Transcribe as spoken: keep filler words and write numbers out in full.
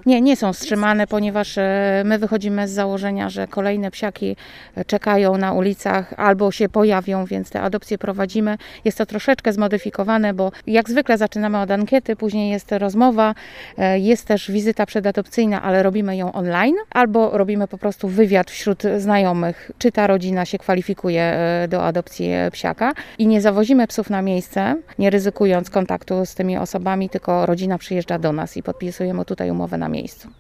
Nie, nie są wstrzymane, ponieważ e, my wychodzimy z założenia, że kolejne psiaki czekają na ulicach albo się pojawią, więc te adopcje prowadzimy. Jest to troszeczkę zmodyfikowane, bo jak zwykle zaczynamy od ankiety, później jest rozmowa, e, jest też wizyta przedadopcyjna, ale robimy ją online, albo robimy po prostu wywiad wśród znajomych, czy ta rodzina się kwalifikuje e, do adopcji psiaka i nie zawozimy psów na miejsce, nie ryzykując kontaktu z tymi osobami, tylko rodzina przyjeżdża do nas i podpisujemy tutaj umowę na miejscu.